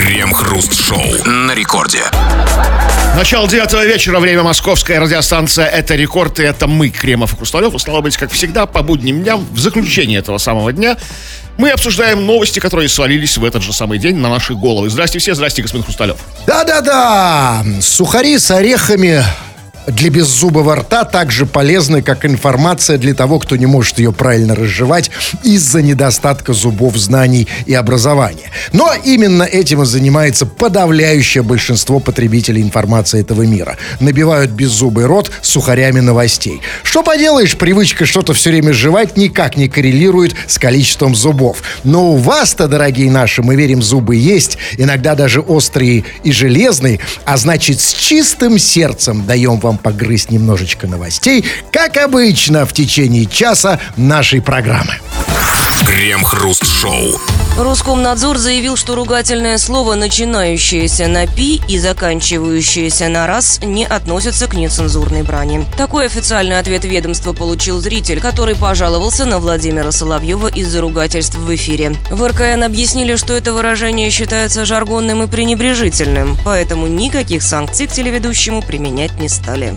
Крем-хруст-шоу на рекорде. Начало 9 вечера, время московская радиостанция «Это рекорд», и это мы, Кремов и Хрусталев. И, стало быть, как всегда, по будним дням, в заключение этого самого дня, мы обсуждаем новости, которые свалились в этот же самый день на наши головы. Здрасте все, здрасте, господин Хрусталев. Да-да-да, сухари с орехами для беззубого рта так же полезны, как информация для того, кто не может ее правильно разжевать из-за недостатка зубов, знаний и образования. Но именно этим и занимается подавляющее большинство потребителей информации этого мира. Набивают беззубый рот сухарями новостей. Что поделаешь, привычка что-то все время жевать никак не коррелирует с количеством зубов. Но у вас-то, дорогие наши, мы верим, зубы есть, иногда даже острые и железные, а значит, с чистым сердцем даем вам погрызть немножечко новостей, как обычно, в течение часа нашей программы. Крем-хруст-шоу. Роскомнадзор заявил, что ругательное слово, начинающееся на «пи» и заканчивающееся на «раз», не относится к нецензурной брани. Такой официальный ответ ведомства получил зритель, который пожаловался на Владимира Соловьева из-за ругательств в эфире. В РКН объяснили, что это выражение считается жаргонным и пренебрежительным, поэтому никаких санкций к телеведущему применять не стали.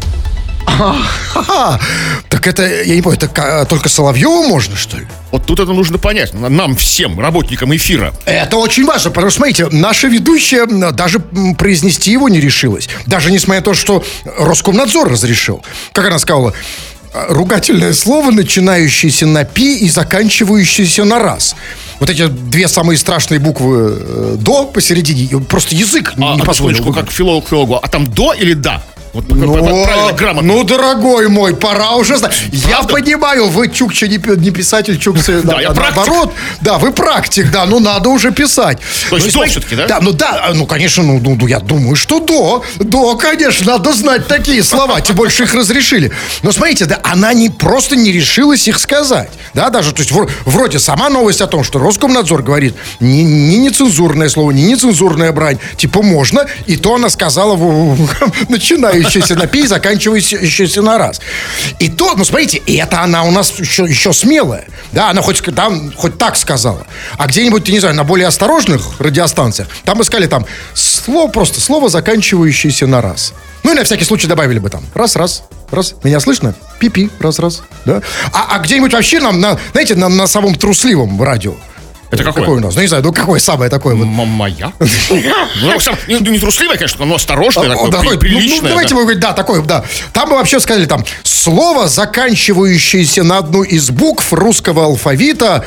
Так это, я не понял, это только Соловьеву можно, что ли? Вот тут это нужно понять, нам всем, работникам эфира. Это очень важно, потому что, смотрите, наша ведущая даже произнести его не решилась. Даже несмотря на то, что Роскомнадзор разрешил. Как она сказала, ругательное слово, начинающееся на «пи» и заканчивающееся на «раз». Вот эти две самые страшные буквы «до» посередине, просто язык не позволил. Как филолог, а там «до» или «да»? Вот, правильно, грамотно. Ну, дорогой мой, пора уже знать. Я понимаю, вы чукча не писатель, чукча, да, я наоборот. Да, вы практик, да, ну надо уже писать. То есть до все-таки, да? Да, конечно, я думаю, что до, конечно, надо знать такие слова, тем больше их разрешили. Но смотрите, да, она просто не решилась их сказать. Да, даже, то есть, вроде сама новость о том, что Роскомнадзор говорит, не нецензурное слово, не нецензурная брань, типа можно, и то она сказала, начинающаяся на «пи», заканчивающаяся на «раз». И то, ну смотрите, и это она у нас еще смелая. Да, она хоть так сказала. А где-нибудь, не знаю, на более осторожных радиостанциях, там искали там слово, заканчивающееся на «раз». Ну и на всякий случай добавили бы там раз. Меня слышно? Пи-пи, раз. Да? А где-нибудь вообще знаете, на самом трусливом радио. Это какое у нас? Ну, не знаю, какое самое такое вот. Моя? Ну, не трусливое, конечно, но осторожное, такое приличное. Ну, давайте мы говорим, да, такое, да. Там мы вообще сказали, там, слово, заканчивающееся на одну из букв русского алфавита,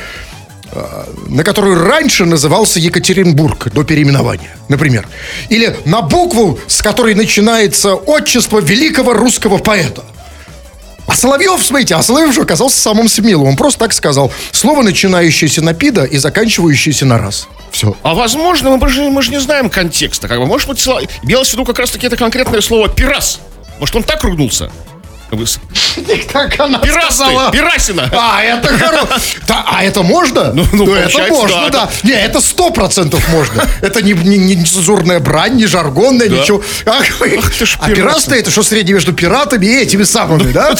на которую раньше назывался Екатеринбург до переименования, например. Или на букву, с которой начинается отчество великого русского поэта. А Соловьев, смотрите, же оказался самым смелым. Он просто так сказал. Слово, начинающееся на «пида» и заканчивающееся на «раз». Все. А возможно, мы же не знаем контекста. Может быть, имелось в виду как раз-таки это конкретное слово «пирас». Может, он так ругнулся? Как она сказала? Пирасина. Это хорошо. А это можно? Ну это можно, да. Не, это 100% можно. Это не нецензурная брань, не жаргонная, ничего. А пирас-то это что среднее между пиратами и этими самыми, да?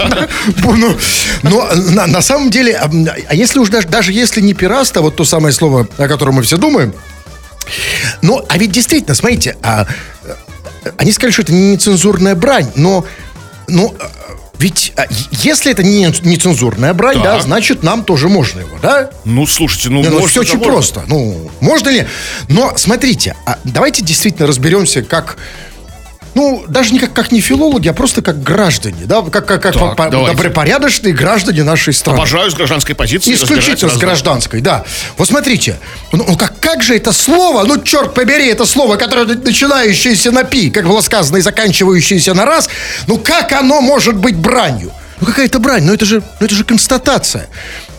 Но на самом деле, а если уж даже если не пирас, то вот то самое слово, о котором мы все думаем. Ну, а ведь действительно, смотрите, они сказали, что это не нецензурная брань, но ведь если это не нецензурная брань, да, значит, нам тоже можно его, да? Ну, слушайте, можно. Все очень просто. Ну, можно ли? Но, смотрите, давайте действительно разберемся, как... Ну, даже не как не филологи, а просто как граждане, да, как добропорядочные граждане нашей страны. Обожаю с гражданской позиции. Исключительно с гражданской, да. Вот смотрите, как же это слово, черт побери, это слово, которое начинающееся на «пи», как было сказано, и заканчивающееся на «раз», как оно может быть бранью? Какая-то брань, это же констатация.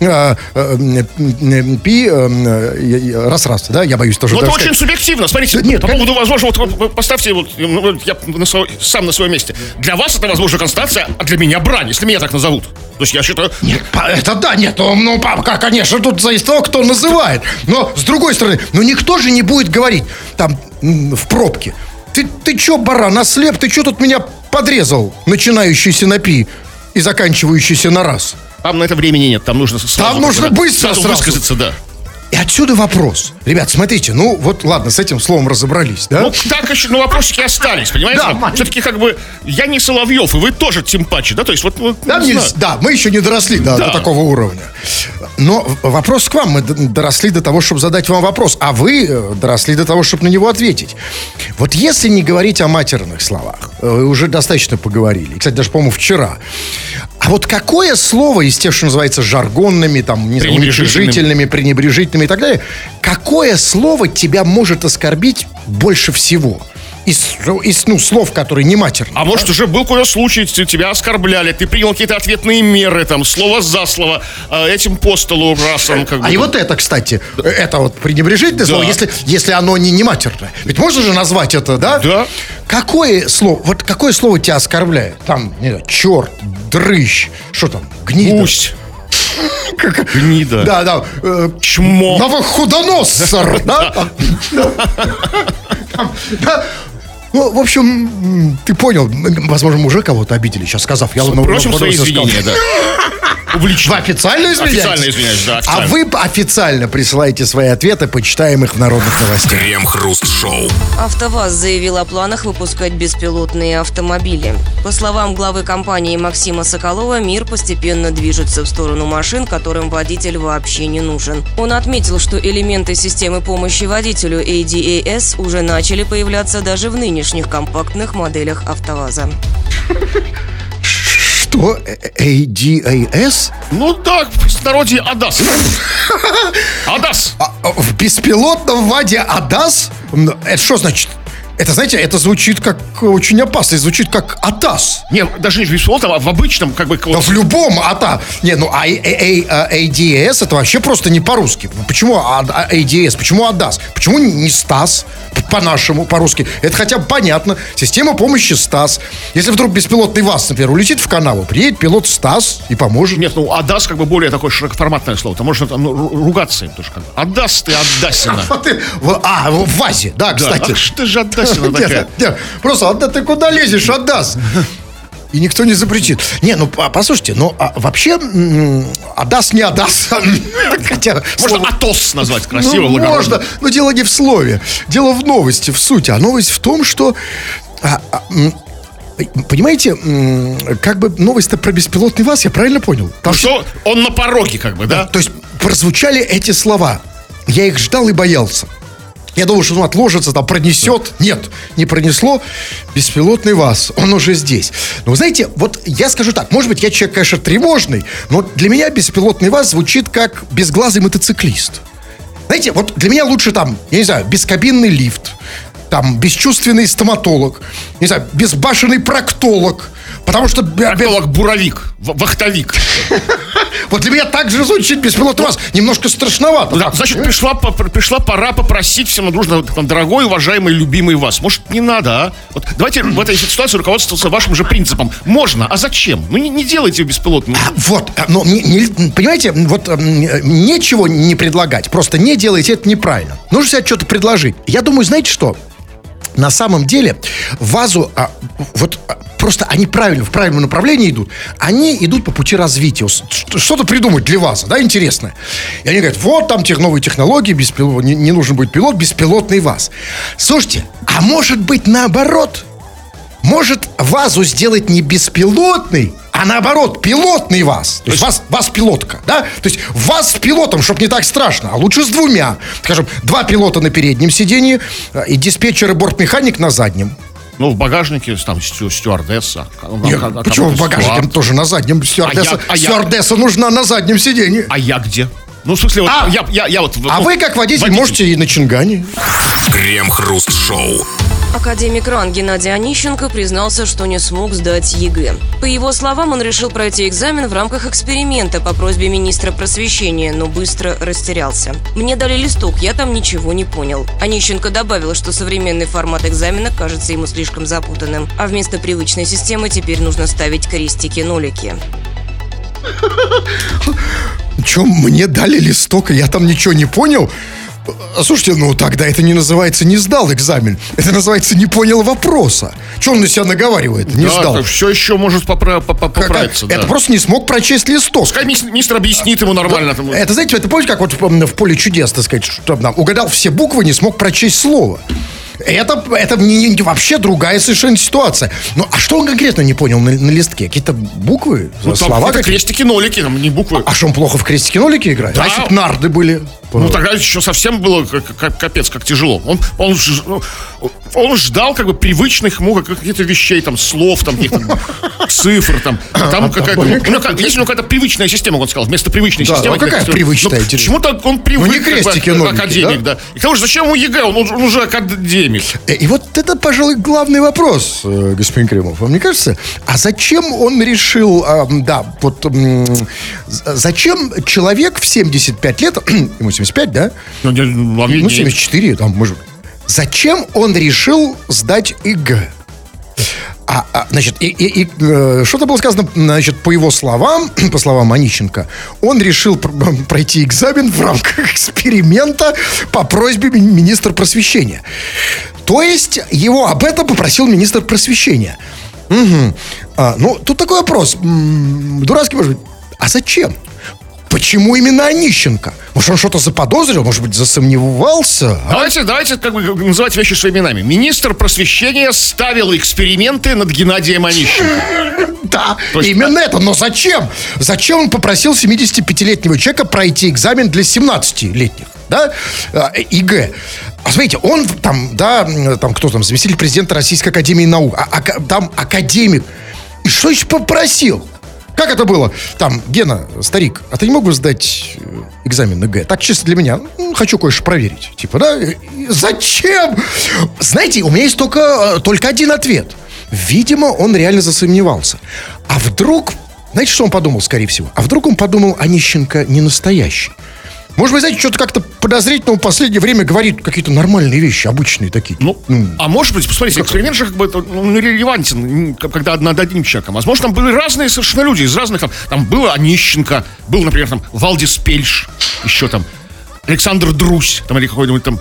Пи, раз, да, я боюсь тоже. Это очень субъективно. Смотрите, по поводу, возможно, вот поставьте, я сам на своем месте. Для вас это, возможно, констатация, а для меня брань, если меня так назовут. То есть я считаю... Нет, это да, нет, конечно, тут зависит от того, кто называет. Но, с другой стороны, никто же не будет говорить там в пробке. Ты чё, баран, ослеп, ты чё тут меня подрезал, начинающийся на «пи» и заканчивающийся на «раз»? Там на это времени нет, там нужно быстро сразу высказаться, да. И отсюда вопрос. Ребят, смотрите, ну вот ладно, с этим словом разобрались, да? Ну, так еще, ну, вопросики остались, понимаете? Да, все-таки как бы я не Соловьев, и вы тоже тем паче, да? То есть вот Да, не знаю. да, мы еще не доросли до такого уровня. Но вопрос к вам. Мы доросли до того, чтобы задать вам вопрос. А вы доросли до того, чтобы на него ответить. Вот если не говорить о матерных словах, вы уже достаточно поговорили. Кстати, даже, по-моему, вчера. А вот какое слово из тех, что называется жаргонными, там, не знаю, уничижительными, пренебрежительными и так далее, какое слово тебя может оскорбить больше всего? Из слов, которые не матерные. А может, уже был какой-то случай, тебя оскорбляли, ты принял какие-то ответные меры, там, слово за слово, этим по столу расом, как бы. И вот это, кстати, это вот пренебрежительное слово, если оно не матерное. Ведь можно же назвать это, да? Да. Какое слово тебя оскорбляет? Там, не знаю, черт, дрыщ, что там, гнида. Пусть. Гнида. Да. Чмо. Новохудоносор, да? Да. Ну, в общем, ты понял, возможно, мы уже кого-то обидели, сейчас сказав. Просим свои извинения, да. Публично. Вы официально извиняетесь? Официально извиняюсь, да, официально. А вы официально присылаете свои ответы, почитаем их в народных новостях. Крем-хруст-шоу. АвтоВАЗ заявил о планах выпускать беспилотные автомобили. По словам главы компании Максима Соколова, мир постепенно движется в сторону машин, которым водитель вообще не нужен. Он отметил, что элементы системы помощи водителю ADAS уже начали появляться даже в нынешних компактных моделях АвтоВАЗа. Что? ADAS? Ну так, в народе АДАС. АДАС. В беспилотном ВАДе АДАС? Это что значит? Это, знаете, это звучит как очень опасно, звучит как АТАС. Не, даже не в беспилотном, а в обычном, как бы... Да в любом АТА. Не, ну ADS это вообще просто не по-русски. Почему ADS? Почему АДАС? Почему не СТАС? По-нашему, по-русски. Это хотя бы понятно. Система помощи СТАС. Если вдруг беспилотный ВАЗ, например, улетит в канаву, приедет пилот СТАС и поможет. Нет, ну АДАС как бы более такое широкоформатное слово. Там можно там ругаться им тоже как бы. АДАС ты, Адасина. В ВАЗе, да, кстати. Ах, что же Адасина такая? Нет, просто ты куда лезешь, АДАС? И никто не запретит. Не, ну, послушайте, ну, вообще, АДАС не АДАС. Хотя, можно АТОС назвать красиво, благородно. Можно, но дело не в слове. Дело в новости, в сути. А новость в том, что... Понимаете, как бы новость-то про беспилотный ВАЗ, я правильно понял? Ну что, он на пороге как бы, да? То есть прозвучали эти слова. Я их ждал и боялся. Я думал, что он отложится, там пронесет. Нет, не пронесло. Беспилотный ВАЗ, он уже здесь. Но вы знаете, вот я скажу так, может быть, я человек, конечно, тревожный, но для меня беспилотный ВАЗ звучит как безглазый мотоциклист. Знаете, вот для меня лучше там, я не знаю, бескабинный лифт, там, бесчувственный стоматолог, не знаю, безбашенный проктолог. Потому что... Проктолог-буровик, вахтовик. Вот для меня так же звучит беспилотный ВАЗ. Немножко страшновато. Да, значит, пришла пора попросить всем дружно, там, дорогой, уважаемый, любимый ВАЗ. Может, не надо, а? Вот давайте в этой ситуации руководствоваться вашим же принципом. Можно, а зачем? Ну, не делайте его беспилотным. Вот, но, понимаете, вот нечего не предлагать. Просто не делайте, это неправильно. Нужно себе что-то предложить. Я думаю, знаете что? На самом деле, ВАЗу, просто они в правильном направлении идут. Они идут по пути развития. Что-то придумать для ВАЗа, да, интересное. И они говорят, вот там новые технологии, не нужен будет пилот, беспилотный ВАЗ. Слушайте, а может быть наоборот? Может ВАЗу сделать не беспилотный, а наоборот, пилотный ВАЗ. То есть ВАЗ-пилотка, да? То есть ВАЗ с пилотом, чтобы не так страшно, а лучше с двумя. Скажем, 2 пилота на переднем сидении и диспетчер и бортмеханик на заднем. Ну, в багажнике там стюардесса. Нет, почему в багажнике тоже на заднем? Стюардесса нужна на заднем сидении. А я где? Ну, в смысле, вот я вот... А вы, как водитель, можете и на Чингане. Крем-хруст-шоу. Академик РАН Геннадий Онищенко признался, что не смог сдать ЕГЭ. По его словам, он решил пройти экзамен в рамках эксперимента по просьбе министра просвещения, но быстро растерялся. «Мне дали листок, я там ничего не понял». Онищенко добавил, что современный формат экзамена кажется ему слишком запутанным, а вместо привычной системы теперь нужно ставить крестики-нолики. Че, мне дали листок, и я там ничего не понял? Слушайте, ну тогда это не называется «не сдал экзамен». Это называется «не понял вопроса». Че он на себя наговаривает? Не сдал. Все еще может поправиться. Это просто не смог прочесть листок. Пускай министр объяснит ему нормально. Это, знаете, это помните, как вот в «Поле чудес», так сказать, что там угадал все буквы, не смог прочесть слово. Это вообще другая совершенно ситуация. Ну, а что он конкретно не понял на листке? Какие-то буквы, слова? Какие-то крестики-нолики, там не буквы. А что, он плохо в крестики-нолики играет? Да. А если б нарды были? Ну, тогда еще совсем было капец, как тяжело. Он ждал как бы привычных ему каких-то вещей, там, слов, там, каких-то цифр, там какая-то... Есть у него какая-то привычная система, он сказал, вместо привычной системы... Ну, какая привычная? Почему-то он привык, не крестики-нолики, академик, да? И к тому же, зачем ему ЕГЭ? Он уже академик. И вот это, пожалуй, главный вопрос, господин Кремов. Вам не кажется? А зачем он решил... зачем человек в 75 лет... Ему 75, да? Ну, 74, там, может... Зачем он решил сдать ЕГЭ? Значит, что-то было сказано, значит, по его словам, по словам Онищенко, он решил пройти экзамен в рамках эксперимента по просьбе министра просвещения. То есть его об этом попросил министр просвещения. Ну, тут такой вопрос. Дурацкий, может быть. А зачем? Почему именно Онищенко? Может, он что-то заподозрил? Может быть, засомневался? Давайте как бы называть вещи своими именами. Министр просвещения ставил эксперименты над Геннадием Онищенко. Да, именно это. Но зачем? Зачем он попросил 75-летнего человека пройти экзамен для 17-летних? Да? ЕГЭ. А смотрите, он там, кто там, заместитель президента Российской академии наук, там академик. И что еще попросил? Как это было? Там, Гена, старик, а ты не мог бы сдать экзамен ЕГЭ? Так чисто для меня. Хочу кое-что проверить. Типа, да? Зачем? Знаете, у меня есть только один ответ. Видимо, он реально засомневался. А вдруг... Знаете, что он подумал, скорее всего? А вдруг он подумал, Онищенко не настоящий? Может быть, знаете, что-то как-то подозрительно в последнее время говорит какие-то нормальные вещи, обычные такие. А может быть, посмотрите, эксперимент же как бы релевантен, когда над одним человеком. Возможно, там были разные совершенно люди из разных... Там было Онищенко, был, например, там Валдис Пельш, еще там Александр Друзь, там или какой-нибудь там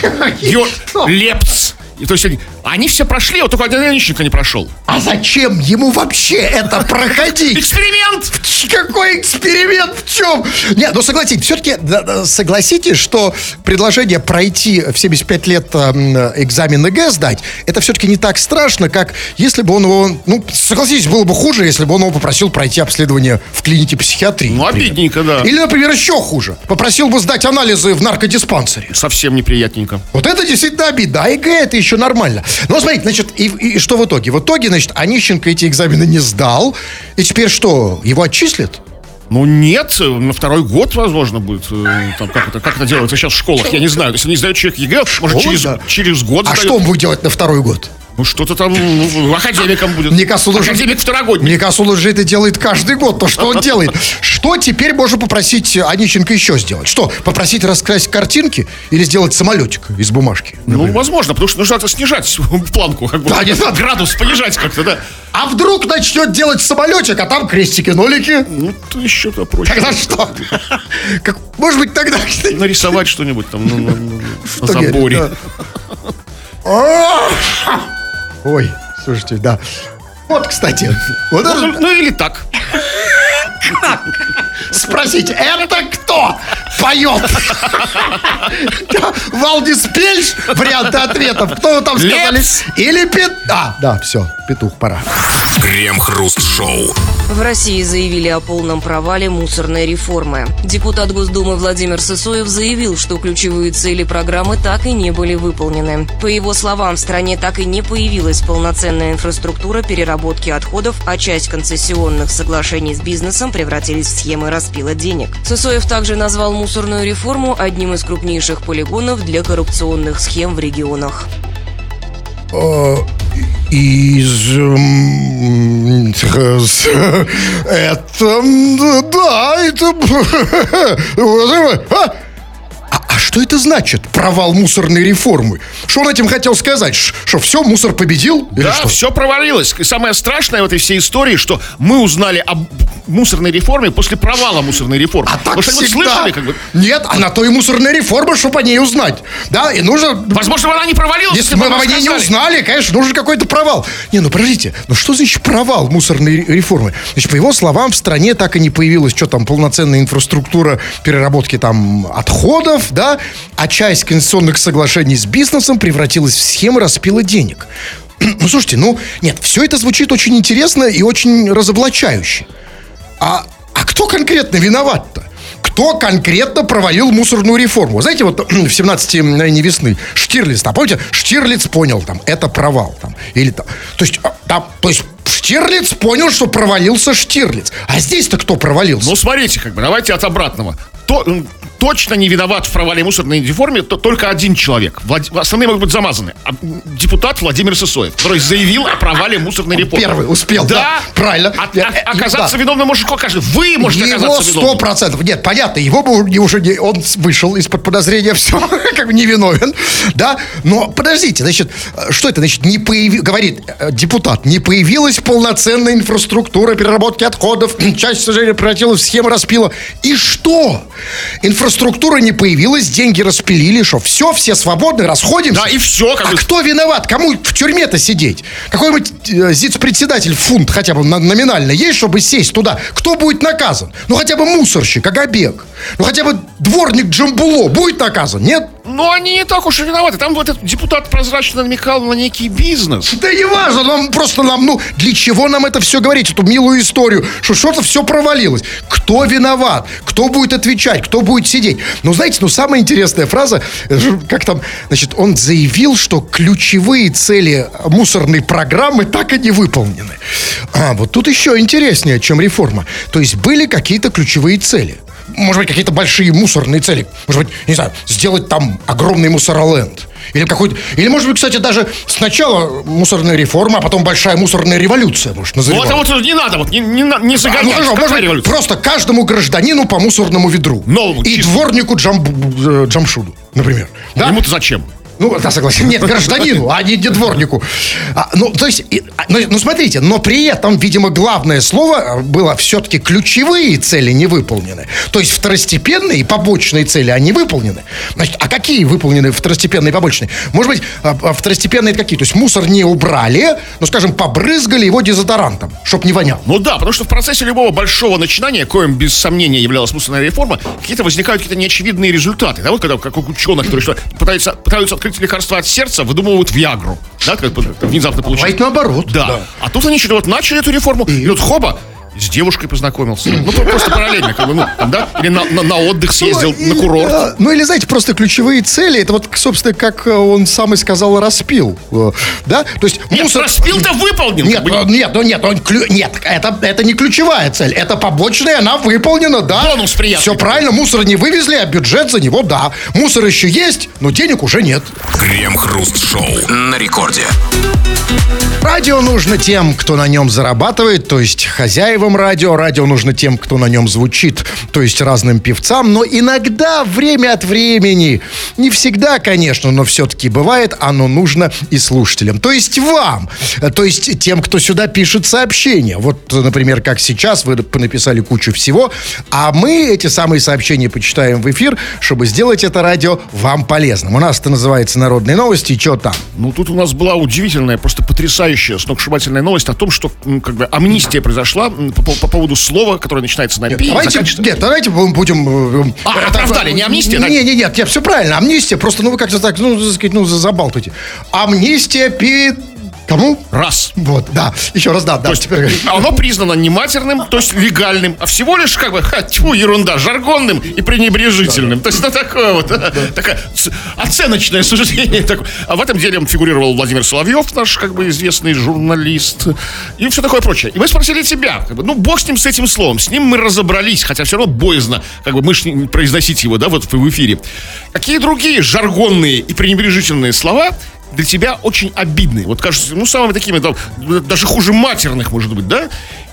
Лепц. И, то есть они все прошли, вот только один Онищенко не прошел. А зачем ему вообще это проходить? Эксперимент! Какой эксперимент? В чем? Нет, ну согласитесь, все-таки согласитесь, что предложение пройти в 75 лет экзамен ЕГЭ сдать, это все-таки не так страшно, как если бы он его... Ну, согласитесь, было бы хуже, если бы он его попросил пройти обследование в клинике психиатрии. Ну, обидненько, да. Или, например, еще хуже. Попросил бы сдать анализы в наркодиспансере. Совсем неприятненько. Вот это действительно обидно. А ЕГЭ это еще нормально. Но смотрите, значит, и что в итоге? В итоге, значит, Онищенко эти экзамены не сдал. И теперь что, его отчислят? Ну нет, на второй год, возможно, будет. Там, как это делается сейчас в школах, я не знаю. Если не сдает человек ЕГЭ, может, через год А сдает. что он будет делать на второй год? Ну, что-то там академиком будет. Академик второгодний. Мне кажется, он уже это делает каждый год. То, что он делает. Что теперь можно попросить Онищенко еще сделать? Что, попросить раскрасить картинки? Или сделать самолетик из бумажки? Ну, возможно, потому что нужно снижать планку. Как бы, градус понижать как-то, да. А вдруг начнет делать самолетик, а там крестики-нолики? Ну, то еще-то проще. Тогда что? Может быть, тогда... Нарисовать что-нибудь там на заборе. Ой, слушайте, да. Вот, кстати. Вот ну или так. Спросите, это кто поет? Валдис Пельш? Варианты ответов. Кто вы там сказали? Или да, все, петух, пора. Крем-хруст-шоу. В России заявили о полном провале мусорной реформы. Депутат Госдумы Владимир Сысоев заявил, что ключевые цели программы так и не были выполнены. По его словам, в стране так и не появилась полноценная инфраструктура переработки отходов, а часть концессионных соглашений с бизнесом превратились в схемы распила денег. Сысоев также назвал мусорную реформу одним из крупнейших полигонов для коррупционных схем в регионах. А что это значит, провал мусорной реформы? Что он этим хотел сказать? Что все, мусор победил? Или Да, что? все провалилось. И самое страшное в этой всей истории, что мы узнали об мусорной реформе после провала мусорной реформы. А так Вы что-нибудь всегда. слышали? Как бы? Нет, а на то и мусорная реформа, чтобы о ней узнать. Да, и нужно... Возможно, она не провалилась, Если бы мы нам о ней не сказали. узнали, конечно, нужен какой-то провал. Не, ну подождите, ну что значит провал мусорной реформы? Значит, по его словам, в стране так и не появилась, что там, полноценная инфраструктура переработки там отходов, да, а часть конституционных соглашений с бизнесом превратилась в схемы распила денег. Ну, слушайте, нет, все это звучит очень интересно и очень разоблачающе. А кто конкретно виноват-то? Кто конкретно провалил мусорную реформу? Знаете, вот в 17 мгновений весны Штирлиц, там, помните, Штирлиц понял, там, это провал, там, или там, то есть Штирлиц понял, что провалился Штирлиц. А здесь-то кто провалился? Ну, смотрите, давайте от обратного. Точно не виноват в провале мусорной реформы только один человек. Остальные могут быть замазаны. Депутат Владимир Сысоев, который заявил о провале мусорной реформы. Первый успел, да, правильно. Оказаться виновным может каждый. Вы можете оказаться виновным. 100%. Нет, понятно, он вышел из-под подозрения, все, как бы невиновен, да. Но подождите, значит, что это значит? Говорит депутат, не появилась полноценная инфраструктура переработки отходов, часть, к сожалению, превратилась в схему распила. И что? Инфраструктура не появилась, деньги распилили, что все свободны, расходимся. Да, и все. Кто виноват? Кому в тюрьме-то сидеть? Какой-нибудь зиц-председатель фунт хотя бы номинально есть, чтобы сесть туда? Кто будет наказан? Ну, хотя бы мусорщик, Агабек. Ну, хотя бы дворник Джамбуло будет наказан, нет? Но они не так уж и виноваты. Там вот этот депутат прозрачно намекал на некий бизнес. Да не важно, для чего нам это все говорить, эту милую историю, что что-то все провалилось. Кто виноват? Кто будет отвечать? Кто будет сидеть? Знаете, самая интересная фраза, как там, значит, он заявил, что ключевые цели мусорной программы так и не выполнены. Вот тут еще интереснее, чем реформа. То есть были какие-то ключевые цели. Может быть, какие-то большие мусорные цели. Может быть, не знаю, сделать там огромный мусороленд. Или, может быть, кстати, даже сначала мусорная реформа, а потом большая мусорная революция, может, называть. Вот не надо, не загонять. Может быть, просто каждому гражданину по мусорному ведру. Новому, и чистому. дворнику Джамшуду, например. Да? Ему-то зачем? Да, согласен. Нет, гражданину, а не дворнику. Смотрите, но при этом, видимо, главное слово было все-таки ключевые цели не выполнены. То есть второстепенные и побочные цели, они выполнены. Значит, а какие выполнены второстепенные и побочные? Может быть, второстепенные это какие? То есть мусор не убрали, скажем, побрызгали его дезодорантом, чтоб не вонял. Потому что в процессе любого большого начинания, коим без сомнения являлась мусорная реформа, возникают какие-то неочевидные результаты. Да, вот когда, как у ученых, которые пытаются открыть лекарства от сердца, выдумывают Виагру. Да, как внезапно получилось. Бывает наоборот. Да. А тут они что-то начали эту реформу, и хоба, с девушкой познакомился. Просто параллельно, да? Или на отдых съездил, на курорт. Или, знаете, просто ключевые цели, это собственно, как он сам и сказал, распил. Да? То есть мусор... распил-то выполнил. Нет, это не ключевая цель. Это побочная, она выполнена, да. Бонус приятный. Все правильно, мусор не вывезли, а бюджет за него, да. Мусор еще есть, но денег уже нет. Крем-хруст-шоу на рекорде. Радио нужно тем, кто на нем зарабатывает, то есть хозяевам радио. Радио нужно тем, кто на нем звучит, то есть разным певцам. Но иногда, время от времени, не всегда, конечно, но все-таки бывает, оно нужно и слушателям. То есть вам, то есть тем, кто сюда пишет сообщения. Вот, например, как сейчас, вы написали кучу всего, а мы эти самые сообщения почитаем в эфир, чтобы сделать это радио вам полезным. У нас это называется «Народные новости», и что там? Тут у нас была удивительная, просто потрясающая, сногсшибательная новость о том, что амнистия произошла по поводу слова, которое начинается на «пи». Давайте будем... оправдали, не амнистия? Нет, все правильно, амнистия, просто, вы как-то так, забалтывайте. Амнистия Кому? Раз. Вот, да. Еще раз, да. Теперь... Оно признано не матерным, то есть легальным, а всего лишь ерунда, жаргонным и пренебрежительным. То есть такое такое оценочное суждение. А в этом деле фигурировал Владимир Соловьев, наш известный журналист, и все такое прочее. И мы спросили тебя, бог с ним, с этим словом, с ним мы разобрались, хотя все равно боязно, произносить его, в эфире. Какие другие жаргонные и пренебрежительные слова для тебя очень обидные? Кажется, самыми такими, даже хуже матерных, может быть, да?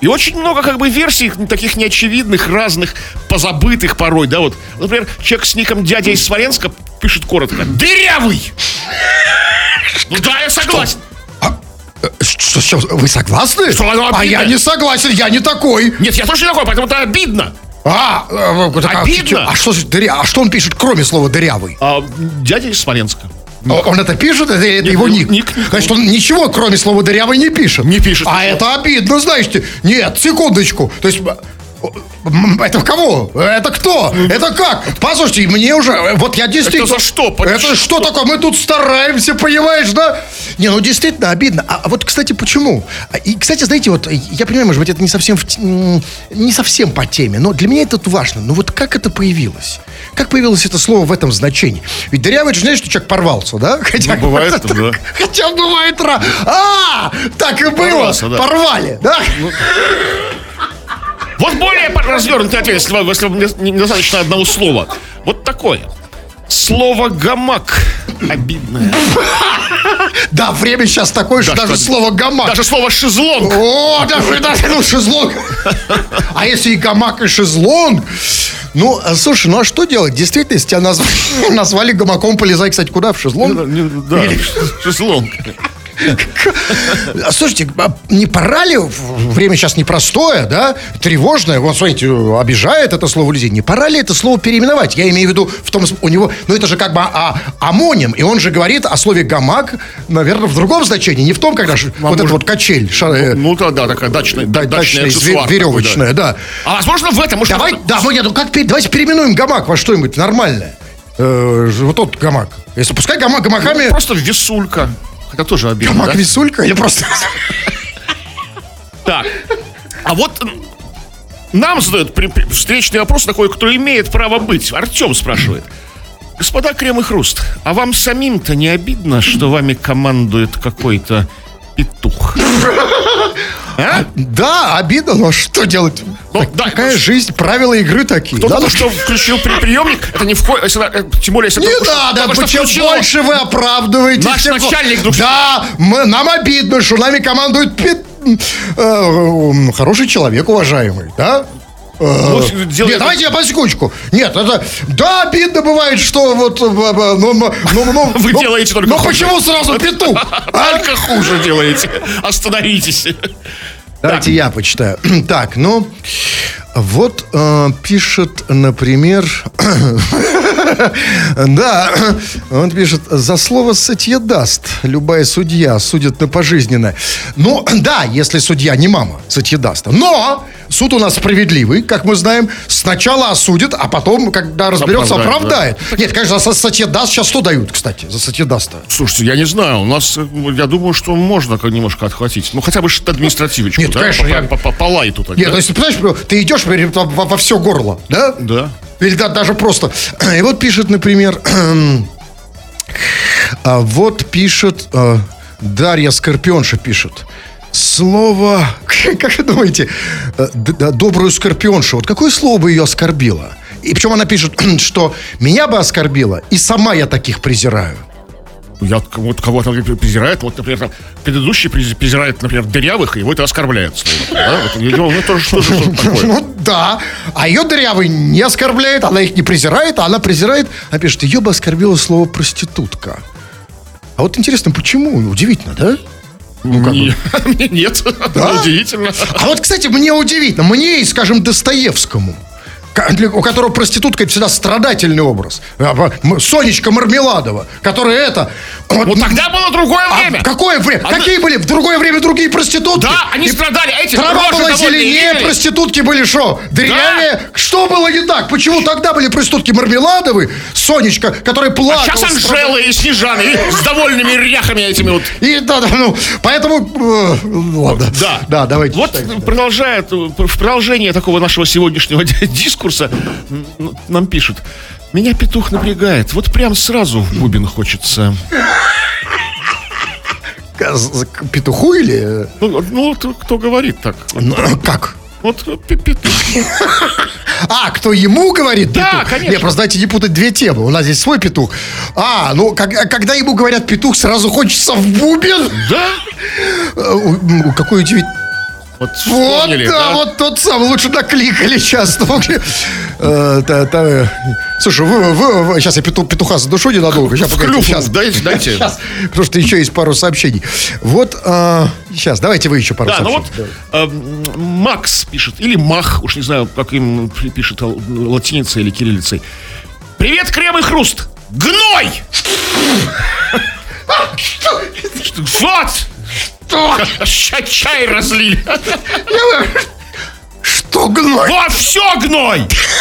И очень много как бы версий таких неочевидных, разных, позабытых порой, да, вот. Например, человек с ником «Дядя из Смоленска» пишет коротко: «Дырявый!» Ну да, я согласен. Что, вы согласны? Что, а я не согласен, я не такой. Нет, я тоже не такой, поэтому это обидно. Обидно? А что он пишет, кроме слова «дырявый»? Дядя из Смоленска. Он это пишет, это его ник? Значит, он ничего, кроме слова «дырявый» не пишет. Не пишет. А это обидно, знаете. Нет, секундочку. То есть... Это кого? Это кто? Это как? Послушайте, мне уже... Вот я действительно... Это за что? Это что такое? Мы тут стараемся, понимаешь, да? Не, ну действительно обидно. А вот, кстати, почему? И, кстати, знаете, вот я понимаю, может быть, это не совсем по теме, но для меня это важно. Ну вот как это появилось? Как появилось это слово в этом значении? Ведь дырявый, это же знаешь, что человек порвался, да? Хотя, бывает, да. Хотя бывает... Так и было. Порвался, да. Порвали, да? Вот более развернутый ответ, если вам недостаточно одного слова. Вот такое. Слово «гамак» обидное. Да, время сейчас такое, что даже слово «гамак». Даже слово «шезлонг». О, даже шезлонг. А если и гамак, и шезлонг? Ну, слушай, ну а что делать? Действительно, если тебя назвали гамаком, полезай, кстати, куда? В шезлонг? Да, шезлонг. Слушайте, не пора ли, время сейчас непростое, да, тревожное, вот, смотрите, обижает это слово людей, не пора ли это слово переименовать? Я имею в виду, в том, у него, ну, это же как бы амоним, и он же говорит о слове «гамак», наверное, в другом значении, не в том, когда вот эта вот качель. Ну, да, такая дачная веревочная, да. А возможно, в этом... Давайте переименуем «гамак» во что-нибудь нормальное. Вот тот «гамак». Если пускай гамаками... Просто «висулька». Это тоже обидно, гамак, висулька или просто... Так, а вот нам задают встречный вопрос такой, кто имеет право быть. Артем спрашивает: господа Крем и Хруст, а вам самим-то не обидно, что вами командует какой-то петух? Да, обидно, но что делать? Такая жизнь, правила игры такие. Кто-то, что включил приемник, это не входит, тем более, если... Не надо, чем больше вы оправдываете... Наш начальник... Да, нам обидно, что нами командует хороший человек, уважаемый, да? Нет, давайте я по секундочку. Нет, это... Да, обидно бывает, что вот... Вы делаете только хуже. Но почему сразу петух? Только хуже делаете. Остановитесь. Давайте я почитаю. Так, ну... Вот пишет, например... Да, он пишет: за слово «сытье даст» любая судья судит на пожизненное. Ну, да, если судья не мама, сытье даст. Но суд у нас справедливый, как мы знаем. Сначала осудит, а потом, когда разберется, оправдает. Нет, конечно, за «сытье даст» сейчас что дают, кстати, за «сытье даст»? Слушайте, я не знаю, у нас, я думаю, что можно немножко отхватить. Ну, хотя бы административочку. Нет, да? конечно. По лайту так. Нет, да? То есть, понимаешь, ты идешь во все горло, да? Да. Или даже просто. И вот пишет, например, вот пишет Дарья Скорпионша пишет: слово, как вы думаете, добрую скорпионшу, вот какое слово бы ее оскорбило? И причем она пишет, что меня бы оскорбило, и сама я таких презираю. Вот кого-то презирает, вот, например, там, предыдущий презирает, например, дырявых, и его это оскорбляет слово. Да? Вот, тоже что-то такое. Ну да, а ее дырявый не оскорбляет, она их не презирает, а она презирает, она пишет: ее бы оскорбило слово «проститутка». А вот интересно, почему? Удивительно, да? Нет, удивительно. А вот, кстати, мне удивительно, мне и, скажем, Достоевскому, у которого проститутка — это всегда страдательный образ. Сонечка Мармеладова, которая это... Вот тогда было другое время. Какое время? Какие были в другое время другие проститутки? Да, они страдали. Трава была зеленее, проститутки были что? Дырявее? Да. Что было не так? Почему тогда были проститутки Мармеладовы, Сонечка, которая плакала? А сейчас Анжелы и Снежаны с довольными ряхами этими вот. И поэтому... Ладно. Да, давайте. Вот в продолжение такого нашего сегодняшнего дискурса нам пишут: меня петух напрягает. Вот прям сразу в бубен хочется. Петуху или? Ну, кто говорит так? Как? Вот петух. Кто ему говорит петух? Да, конечно. Нет, просто дайте не путать две темы. У нас здесь свой петух. Когда ему говорят петух, сразу хочется в бубен? Да. Какой удивительный. Вот Вот, вспомнили, да, вот тот самый. Лучше накликали сейчас. Слушай, вы сейчас я петуха задушу ненадолго. Сейчас, погодите, Клюв сейчас. дайте. Сейчас, потому что еще есть пару сообщений. Вот, сейчас, давайте вы еще пару Да, ну сообщений. вот Макс пишет, или Мах, уж не знаю, как им пишет, латиницей или кириллицей. Привет, Крем и Хруст! Гной! Вот! Чай разлили. Что гной? Вот все гной!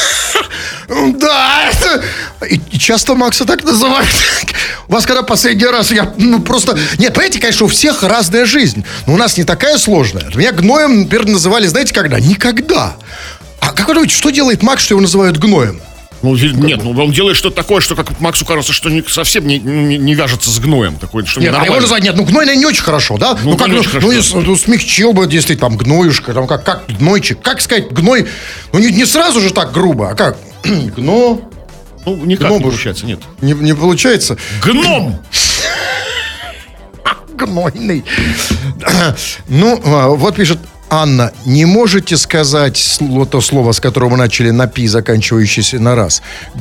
Да, это... И часто Макса так называют. У вас когда последний раз я просто... Нет, понимаете, конечно, у всех разная жизнь. Но у нас не такая сложная. Меня гноем, например, называли, знаете, когда? Никогда. А как вы думаете, что делает Макс, что его называют гноем? Ну, нет, ну он делает что-то такое, что как Максу кажется, что совсем не вяжется с гноем. Такое, что Нет, а его называют, нет, ну гной, наверное, не очень хорошо, да? Ну как, смягчил бы, если там гноюшка, там как гнойчик. Как сказать гной? Ну не сразу же так грубо, а как? Гно... Ну, никак не получается, нет. Не получается? Гном! Гнойный. Ну, вот пишет Анна. Не можете сказать то слово, с которого мы начали, на «пи», заканчивающееся на «раз».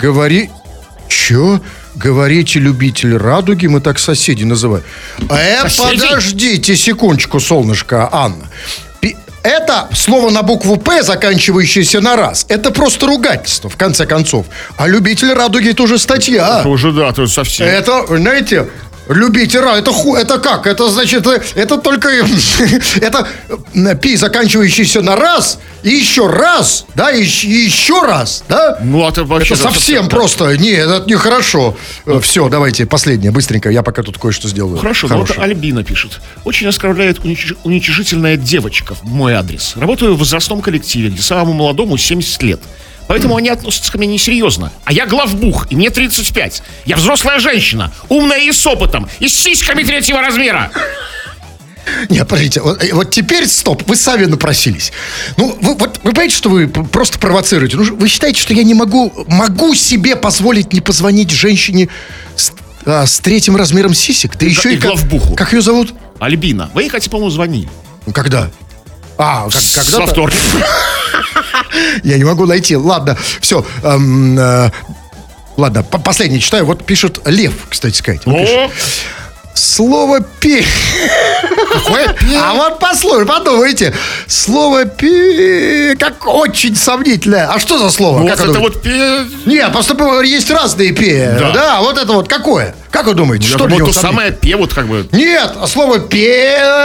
Говорите, любитель радуги, мы так соседи называем. Соседи? Подождите секундочку, солнышко, Анна. Это слово на букву «П», заканчивающееся на «раз», это просто ругательство, в конце концов. А любитель радуги — это уже статья. Это уже, да, то есть совсем. Это, знаете, любитель радуги, это как? Это значит, это только... Это «пи», заканчивающееся на «раз», и еще раз, да, и еще раз, да? Ну, это вообще... Это совсем просто, нет, это нехорошо. Все, давайте, последнее, быстренько, я пока тут кое-что сделаю. Хорошо, ну вот Альбина пишет. Очень оскорбляет уничижительная девочка в мой адрес. Работаю в возрастном коллективе, где самому молодому 70 лет. Поэтому они относятся ко мне несерьезно. А я главбух, и мне 35. Я взрослая женщина, умная и с опытом, и с сиськами 3-го размера. Нет, подождите, вот теперь стоп, вы сами напросились. Ну, вы понимаете, что вы просто провоцируете? Ну, вы считаете, что я не могу себе позволить не позвонить женщине с 3-м размером сисек? Да еще и главбуху. Как ее зовут? Альбина. Вы ей, кстати, по-моему, звонили. Когда? Когда-то? Со вторника. Я не могу найти. Ладно, все. Ладно, последнее читаю. Вот пишет Лев, кстати сказать. Слово «пи». Какое «пи»? А вот послушай, подумайте. Слово «пи» как очень сомнительное. А что за слово? Вот как это вот «пи». Нет, просто есть разные «пи». Да, вот это вот какое? Как вы думаете? Я что думаю, для то него самое «пе», вот как бы... Нет, слово «пи».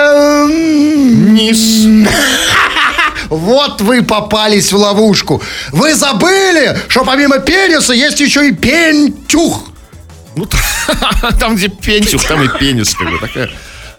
Низ. Вот вы попались в ловушку. Вы забыли, что помимо пениса есть еще и пентюх. Ну, там, где пентюх, там и пенис, как бы, такая...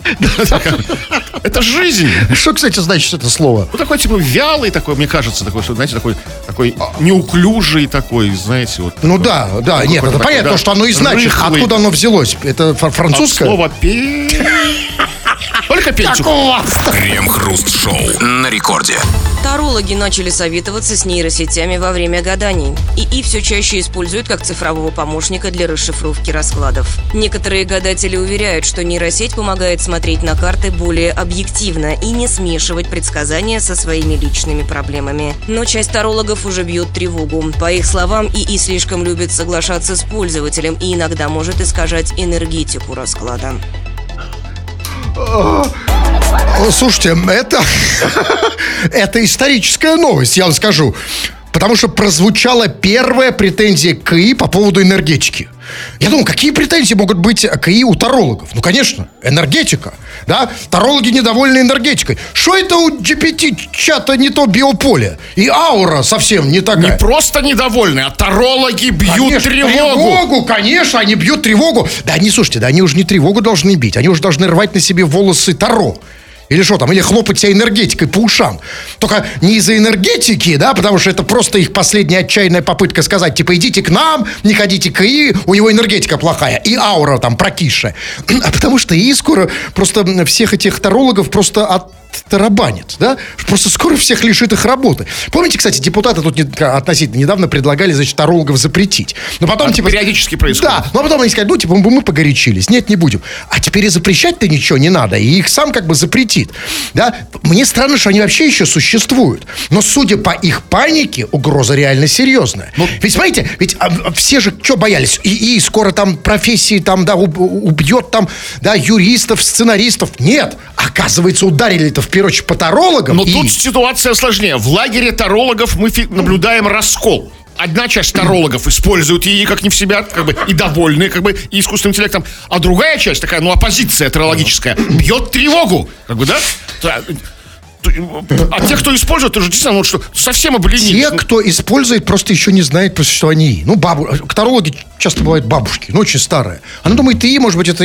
Это жизнь. Что, кстати, значит это слово? Ну, такой, типа, вялый такой, мне кажется, такой, что, знаете, такой неуклюжий такой, знаете, вот. Ну, да, нет, это понятно, что оно и значит. Рыхлый. Откуда оно взялось? Это французское? Слово «пе». Только пентюх. Крем-хруст-шоу на рекорде. Тарологи начали советоваться с нейросетями во время гаданий. ИИ все чаще используют как цифрового помощника для расшифровки раскладов. Некоторые гадатели уверяют, что нейросеть помогает смотреть на карты более объективно и не смешивать предсказания со своими личными проблемами. Но часть тарологов уже бьет тревогу. По их словам, ИИ слишком любит соглашаться с пользователем и иногда может искажать энергетику расклада. Слушайте, это историческая новость, я вам скажу. Потому что прозвучала первая претензия к ИИ по поводу энергетики. Я думаю, какие претензии могут быть к ИИ у тарологов? Ну, конечно, энергетика, да? Тарологи недовольны энергетикой. Что это у GPT-чата не то биополе? И аура совсем не такая. Не просто недовольны, а тарологи бьют тревогу. Конечно, они бьют тревогу. Да, они, слушайте, да они уже не тревогу должны бить. Они уже должны рвать на себе волосы Таро. Или что там, или хлопать себя энергетикой по ушам. Только не из-за энергетики, да, потому что это просто их последняя отчаянная попытка сказать, типа, идите к нам, не ходите к ИИ, у него энергетика плохая, и аура там прокисшая. А потому что ИИ скоро просто всех этих тарологов просто оттарабанит, да? Просто скоро всех лишит их работы. Помните, кстати, депутаты тут относительно недавно предлагали, значит, тарологов запретить. Но потом, типа... периодически происходит. Да, но потом они сказали, ну, типа, мы погорячились. Нет, не будем. А теперь и запрещать-то ничего не надо. И их сам как бы запретили. висит. Да? Мне странно, что они вообще еще существуют. Но, судя по их панике, угроза реально серьезная. Ведь, смотрите, все же что боялись? И скоро там профессии там, да, убьет там, да, юристов, сценаристов. Нет. Оказывается, ударили-то в первую очередь по тарологам. Но тут ситуация сложнее. В лагере тарологов мы наблюдаем раскол. Одна часть тарологов используют ей как не в себя, как бы, и довольны, как бы, и искусственным интеллектом. А другая часть, такая, оппозиция тарологическая, бьет тревогу, как бы, да? А те, кто использует, тоже действительно, что совсем обленились. Те, кто использует, просто еще не знает про существование ИИ. Тарологи часто бывают бабушки, очень старые. Она думает, ИИ, может быть, это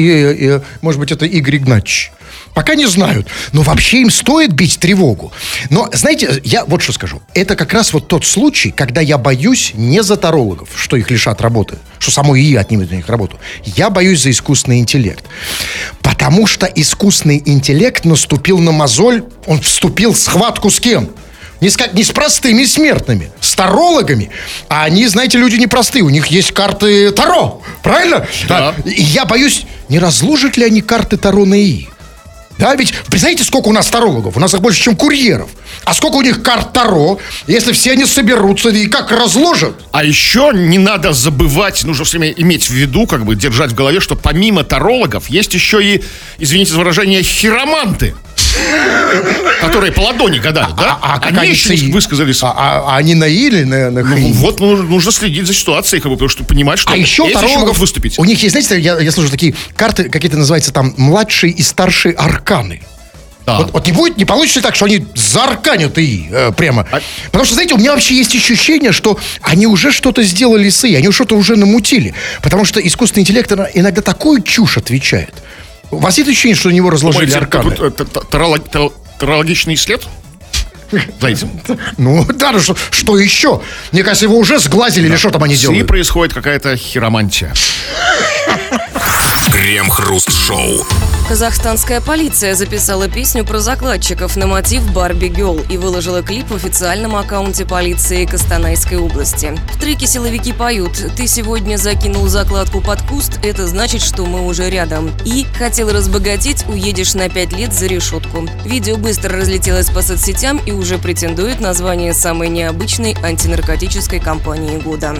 Игорь Игнатьевич. Пока не знают. Но вообще им стоит бить тревогу. Но, знаете, я вот что скажу. Это как раз вот тот случай, когда я боюсь не за тарологов, что их лишат работы, что само ИИ отнимет у них работу. Я боюсь за искусственный интеллект. Потому что искусственный интеллект наступил на мозоль, он вступил в схватку с кем? Не с простыми смертными, с тарологами. А они, знаете, люди непростые. У них есть карты Таро. Правильно? Да. И я боюсь, не разложат ли они карты Таро на ИИ? Да, ведь, представляете, сколько у нас тарологов? У нас их больше, чем курьеров. А сколько у них карт Таро, если все они соберутся и как разложат? А еще не надо забывать, нужно все время иметь в виду, как бы держать в голове, что помимо тарологов есть еще и, извините за выражение, хироманты, которые по ладони гадают, да? Они еще не высказались. А они на ИИ или на ХИИ? Вот нужно следить за ситуацией, как бы, потому что понимать, что еще тарологов могут выступить. У них есть, знаете, я слышу такие карты, какие-то называются там младшие и старшие арканы. Да. Вот не получится так, что они заарканят ИИ прямо. Потому что, знаете, у меня вообще есть ощущение, что они уже что-то сделали с ИИ, они что-то уже намутили. Потому что искусственный интеллект иногда такую чушь отвечает. У вас есть ощущение, что на него разложили арканы? Тарологичный след? Знаете? Ну, да, что еще? Мне кажется, его уже сглазили, или что там они делают? И происходит какая-то хиромантия. Крем-хруст-шоу. Казахстанская полиция записала песню про закладчиков на мотив «Барби Гелл» и выложила клип в официальном аккаунте полиции Костанайской области. В треке силовики поют: «Ты сегодня закинул закладку под куст, это значит, что мы уже рядом». И «Хотел разбогатеть, уедешь на 5 лет за решетку». Видео быстро разлетелось по соцсетям и уже претендует на звание самой необычной антинаркотической кампании года.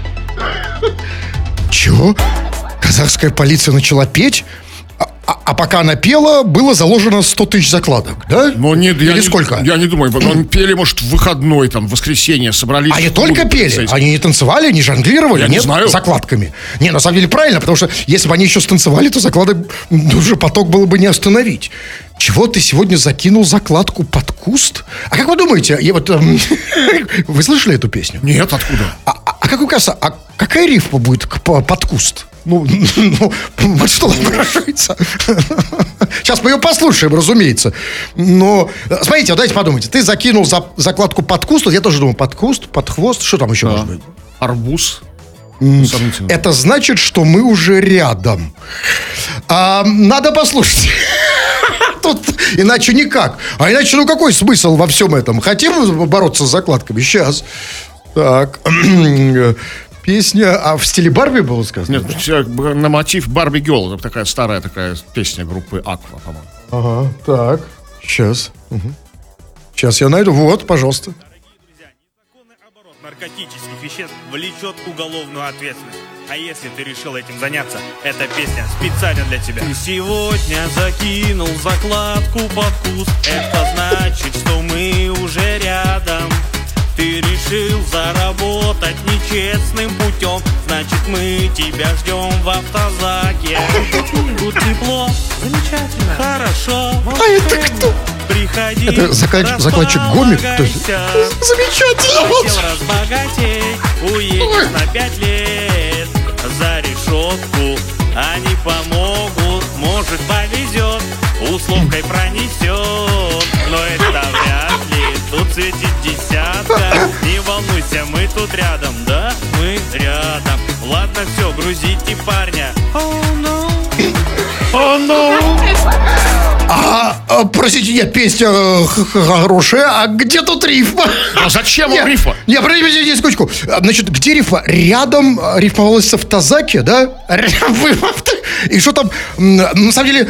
Чего? Казахская полиция начала петь? А пока она пела, было заложено 100 тысяч закладок, да? Ну, нет, или сколько? Я не думаю. Они пели, может, в выходной, там, в воскресенье собрались. Они только пели? Они не танцевали, не жонглировали? Я не знаю. Закладками? Не, на самом деле правильно, потому что если бы они еще станцевали, то заклады, уже поток было бы не остановить. Чего ты сегодня закинул закладку под куст? А как вы думаете, вы слышали эту песню? Нет, откуда? А как вы кажется, какая рифма будет под куст? Вот что напрашивается. Сейчас мы ее послушаем, разумеется. Но, смотрите, вот давайте подумайте. Ты закинул закладку под куст, я тоже думаю, под куст, под хвост, что там еще может быть? Арбуз. Это значит, что мы уже рядом. Надо послушать. Тут иначе никак. А иначе, какой смысл во всем этом? Хотим бороться с закладками? Сейчас. Так. Песня, в стиле Барби было сказано? Нет, на мотив Барби Гелл. Это такая старая песня группы Аква, по-моему. Ага, так. Сейчас. Сейчас я найду. Вот, пожалуйста. Дорогие друзья, незаконный оборот наркотических веществ влечет уголовную ответственность. А если ты решил этим заняться, эта песня специально для тебя. Ты сегодня закинул закладку под куст, это значит, что мы уже рядом. Ты решил заработать нечестным путем, значит, мы тебя ждем в автозаке. Тут тепло, замечательно, хорошо. А это кто? Приходи, это закладчик Гомик? Замечательно. Хотел разбогатеть, уедешь на 5 лет за решетку. Они помогут, может, повезет, условкой пронесет. Но это вряд ли, тут светит десятка. Не волнуйся, мы тут рядом, да, мы рядом. Ладно, все, грузите парня. Oh no. Oh no. Простите, нет, песня хорошая, а где тут рифма? А зачем вам рифма? Не, подождите секундочку. Значит, где рифма? Рядом рифмовалось с Автозаки, да? И что там, на самом деле,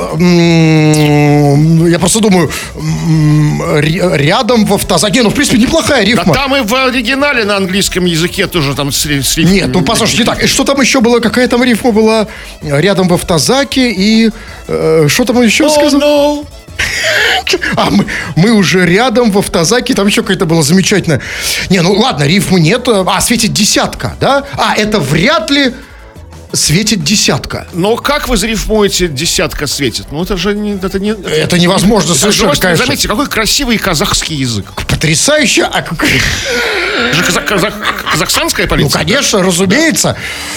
я просто думаю, рядом в Автозаке, в принципе, неплохая рифма. Да там и в оригинале на английском языке тоже там с рифмой. Нет, послушайте, так, и что там еще было, какая там рифма была рядом в Автозаке и что там еще сказал? No. А мы уже рядом в Автозаке, там еще какая-то была замечательная. Не, ладно, рифмы нет. Светит десятка, да? Это вряд ли светит десятка. Но как вы зарифмуете десятка светит? Это же не... Это невозможно совершенно, конечно. Заметьте, какой красивый казахский язык. Потрясающе. Казахстанская полиция? Конечно, разумеется.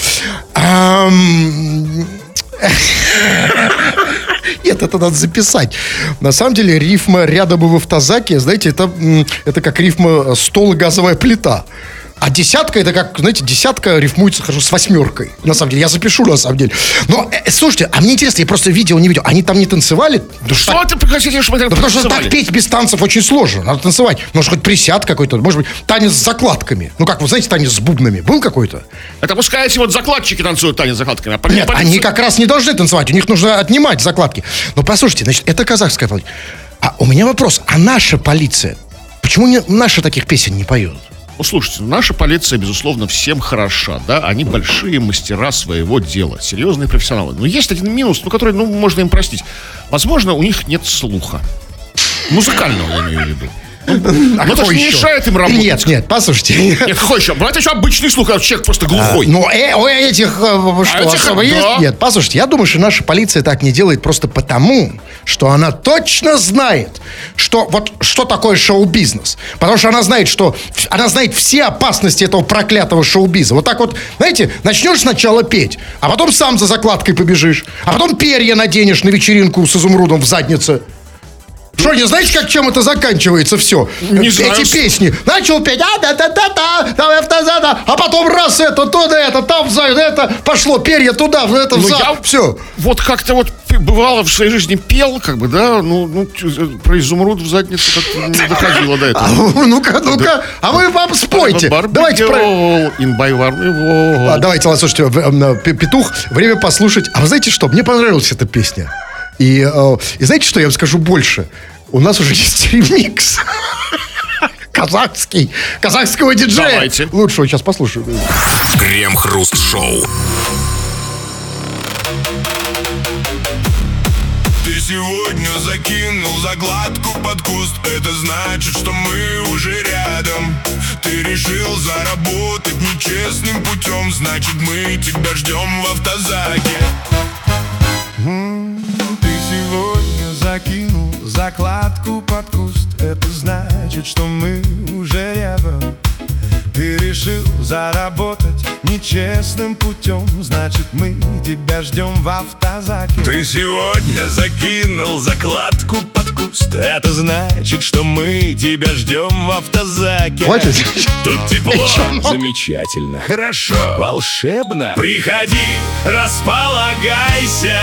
Нет, это надо записать. На самом деле, рифма рядом и в Автозаке, знаете, это как рифма стол и газовая плита. А десятка, это как, знаете, десятка рифмуется хорошо с восьмеркой. На самом деле, я запишу, на самом деле. Но, слушайте, а мне интересно, я просто видел, не видел. Они там не танцевали? Что ты хотите, чтобы они потому что так петь без танцев очень сложно. Надо танцевать. Может, хоть присяд какой-то. Может быть, танец с закладками. Как вы знаете, танец с бубнами. Был какой-то? Это пускай эти закладчики танцуют танец с закладками. Нет, они как раз не должны танцевать. У них нужно отнимать закладки. Но послушайте, значит, это казахская полиция. А у меня вопрос. А наша полиция, почему наша таких песен не поет? Слушайте, наша полиция, безусловно, всем хороша, да, они большие мастера своего дела, серьезные профессионалы. Но есть один минус, который, можно им простить. Возможно, у них нет слуха. Музыкального, я имею в виду. Это же не мешает им работать. Нет, послушайте. Нет, какой еще? Бывает еще обычный слух, когда человек просто глухой. У этих особо есть? Нет, послушайте, я думаю, что наша полиция так не делает просто потому, что она точно знает, что такое шоу-бизнес. Потому что она знает все опасности этого проклятого шоу-биза. Вот так вот, знаете, начнешь сначала петь, а потом сам за закладкой побежишь, а потом перья наденешь на вечеринку с изумрудом в заднице. Что, не знаете, чем это заканчивается все? Эти песни. Начал петь, а потом раз это, туда это, там это, пошло перья туда, это взад, все. Вот как-то бывало в своей жизни пел, про изумруд в задницу как-то не доходило до этого. Ну-ка, а вы вам спойте. Давайте давайте, ладно, слушайте, петух, время послушать. А вы знаете что, мне понравилась эта песня. И знаете, что я вам скажу больше? У нас уже есть ремикс казахского диджея. Давайте. Лучшего сейчас послушаю. Крем-хруст-шоу. Ты сегодня закинул закладку под куст. Это значит, что мы уже рядом. Ты решил заработать нечестным путем. Значит, мы тебя ждем в Автозаке. Ты сегодня закинул закладку под куст. Это значит, что мы уже рядом. Ты решил заработать нечестным путем. Значит, мы тебя ждем в Автозаке. Ты сегодня закинул закладку под куст. Это значит, что мы тебя ждем в Автозаке. Тут тепло, замечательно, хорошо, волшебно. Приходи, располагайся.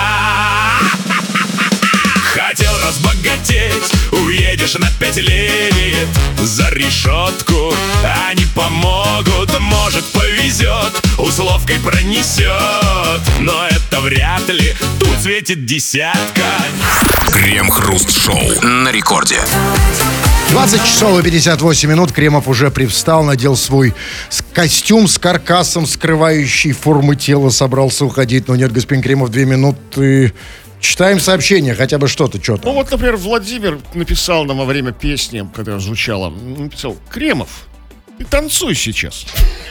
Хотел разбогатеть, уедешь на 5 лет за решетку. Они помогут, может повезет, условкой пронесет. Но это вряд ли, тут светит десятка. Крем-хруст-шоу на рекорде. 20 часов и 58 минут. Кремов уже привстал, надел свой костюм с каркасом, скрывающий форму тела, собрался уходить. Но нет, господин Кремов, 2 минуты. Читаем сообщение, хотя бы что-то. Например, Владимир написал нам во время песни, когда звучала, написал: Кремов, ты танцуй сейчас.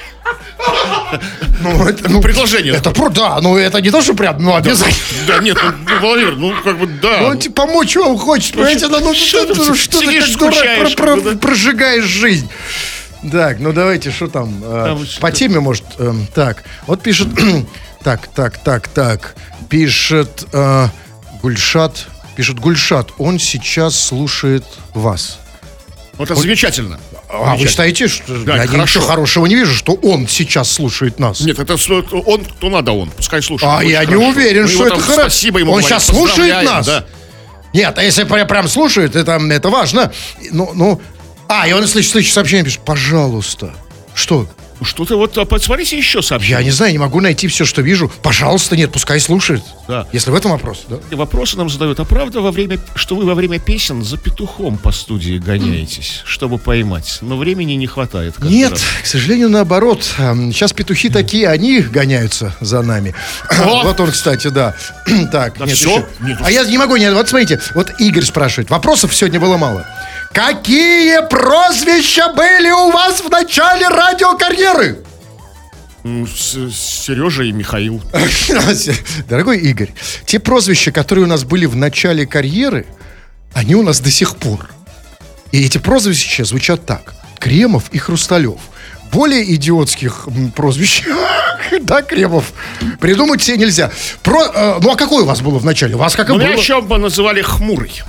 Предложение. Это это не то, что прям, обязательно. Да, нет, Владимир, да. Он помочь вам хочет, понимаете, что ты как дурак прожигаешь жизнь. Так, давайте, что там? По теме, может, так, вот пишет, пишет Гульшат, он сейчас слушает вас. Это замечательно. А вы считаете, что я ничего хорошего не вижу, что он сейчас слушает нас? Нет, это он, то надо он, пускай слушает. Я не уверен, что это хорошо. Спасибо ему. Он сейчас слушает нас. Да. Нет, а если прям слушают, это важно. И он слышит сообщение, пишет, пожалуйста. Что? Что-то вот, посмотрите еще сообщение. Я не знаю, не могу найти все, что вижу. Пожалуйста, нет, пускай слушает. Да. Если в этом вопрос, да. И вопросы нам задают. А правда, что вы во время песен за петухом по студии гоняетесь, чтобы поймать? Но времени не хватает. каждый Нет, раз. к сожалению, наоборот. Сейчас петухи такие, они гоняются за нами. Вот он, кстати, да. Так, Да нет, всё? еще. Нет, А я не могу, вот смотрите, вот Игорь спрашивает. Вопросов сегодня было мало. Какие прозвища были у вас в начале радиокарьеры? Сережа и Михаил. Дорогой Игорь, те прозвища, которые у нас были в начале карьеры, они у нас до сих пор. И эти прозвища звучат так. Кремов и Хрусталев. Более идиотских прозвищ, да, Кремов, придумать себе нельзя. А какое у вас было в начале? У вас как и было? Меня еще бы называли Хмурый.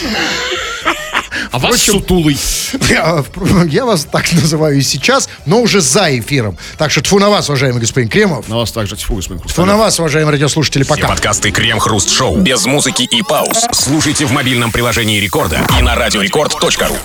А вас Сутулый. Я вас так называю и сейчас, но уже за эфиром. Так что тьфу на вас, уважаемый господин Кремов. На вас также тьфу, господин Тьфу Хрусталев. на вас, уважаемые радиослушатели, Все пока. подкасты Крем-Хруст Шоу без музыки и пауз слушайте в мобильном приложении Рекорда и на радиорекорд.ру.